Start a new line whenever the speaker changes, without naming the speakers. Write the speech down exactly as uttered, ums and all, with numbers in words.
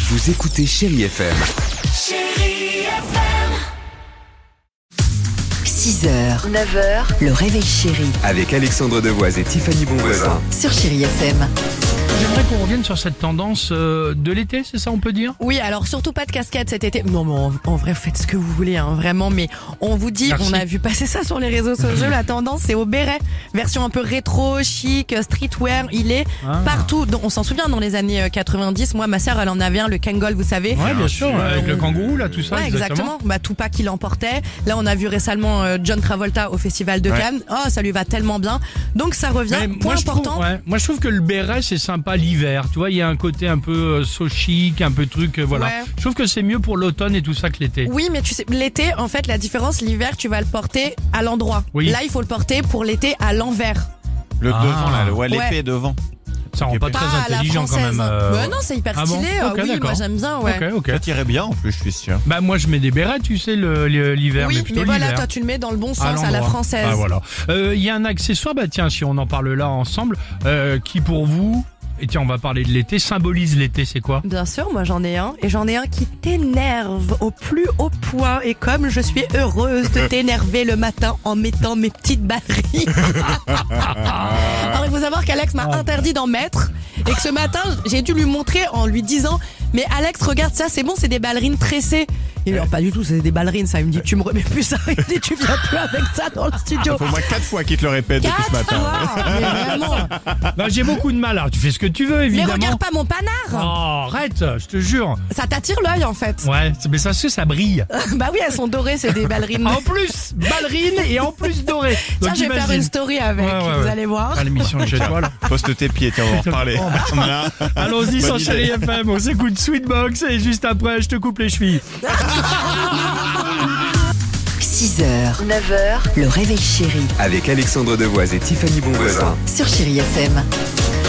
Vous écoutez Chérie F M.
Chérie F M.
six heures, neuf heures, le réveil chéri
Avec Alexandre Devoise et Tiffany Bonvoisin.
sur Chérie F M.
J'aimerais qu'on revienne sur cette tendance euh, de l'été, c'est ça on peut dire ?
Oui, alors surtout pas de casquette cet été. Non, mais en, en vrai, faites ce que vous voulez, hein, vraiment. Mais on vous dit,
Merci.
on a vu passer ça sur les réseaux sociaux. La tendance, c'est au béret, version un peu rétro, chic, streetwear. Il est
Ah.
partout. Donc, on s'en souvient dans les années quatre-vingt-dix. Moi, ma sœur, elle en avait un, le Kangol, vous savez.
Ouais, bien sûr,
Euh,
avec le
on-
kangourou là, tout ça.
Ouais, exactement. Bah, Tupac, il l'emportait. Là, on a vu récemment euh, John Travolta au Festival de
Ouais.
Cannes. Oh, ça lui va tellement bien. Donc, ça revient.
Mais
Point
moi, je trouve,
important.
ouais, moi je trouve que le béret c'est sympa l'hiver, tu vois, il y a un côté un peu euh, so chic, un peu truc, euh, voilà.
Ouais.
Je trouve que c'est mieux pour l'automne et tout ça que l'été.
Oui, mais tu sais, l'été, en fait, la différence, l'hiver, tu vas le porter à l'endroit.
Oui.
Là, il faut le porter pour l'été à l'envers.
Le
Ah.
devant, là, le, ouais, l'épée
Ouais.
est devant.
Ça rend pas
Pas
très
à la
intelligent quand
française.
même. euh,
Bah non, c'est hyper
Ah bon
stylé.
Ok,
oui, moi
d'accord.
j'aime bien, ouais.
Ok, ok.
Ça tirait bien en plus, je suis sûr.
Bah moi je mets des bérets, tu sais, le- le- l'hiver,
Oui,
mais
mais,
plutôt
voilà,
l'hiver.
toi tu le mets dans le bon
À
sens, à, la
l'endroit.
française.
Ah voilà. Euh, Il y a un accessoire, bah tiens, si on en parle là ensemble, euh, qui pour vous, et tiens on va parler de l'été, symbolise l'été, c'est quoi ?
Bien sûr, moi j'en ai un, et j'en ai un qui t'énerve au plus haut point, et comme je suis heureuse de t'énerver le matin en mettant mes petites ballerines. Alors il faut savoir qu'Alex m'a interdit d'en mettre, et que ce matin j'ai dû lui montrer en lui disant, mais Alex regarde ça, c'est bon, c'est des ballerines tressées. Il me dit, pas du tout, c'est des ballerines, ça. Il me dit, tu me remets plus ça, il me dit, tu viens plus avec ça dans le studio.
Faut au moins quatre fois qu'il te le répète depuis ce
Quatre
matin.
fois, mais vraiment.
Bah j'ai beaucoup de mal, alors tu fais ce que tu veux
Mais
évidemment.
regarde pas mon panard.
Oh, arrête, je te jure.
Ça t'attire l'œil en fait.
Ouais, c'est- mais ça se fait, ça brille.
Bah oui, elles sont dorées, c'est des ballerines.
En plus, ballerine et en plus dorée.
Tiens,
Donc
je vais faire
imagine.
une story avec,
Ouais, ouais,
vous
ouais.
allez voir.
Ah, l'émission est chez toi là.
Poste tes pieds, tiens, on va en reparler. Voilà.
Allons-y
Bonne
sur
idée.
Chérie F M, on s'écoute Sweetbox et juste après je te coupe les chevilles.
six heures, neuf heures, le réveil chéri
Avec Alexandre Devoise et Tiffany Bonvoisin.
sur Chérie F M.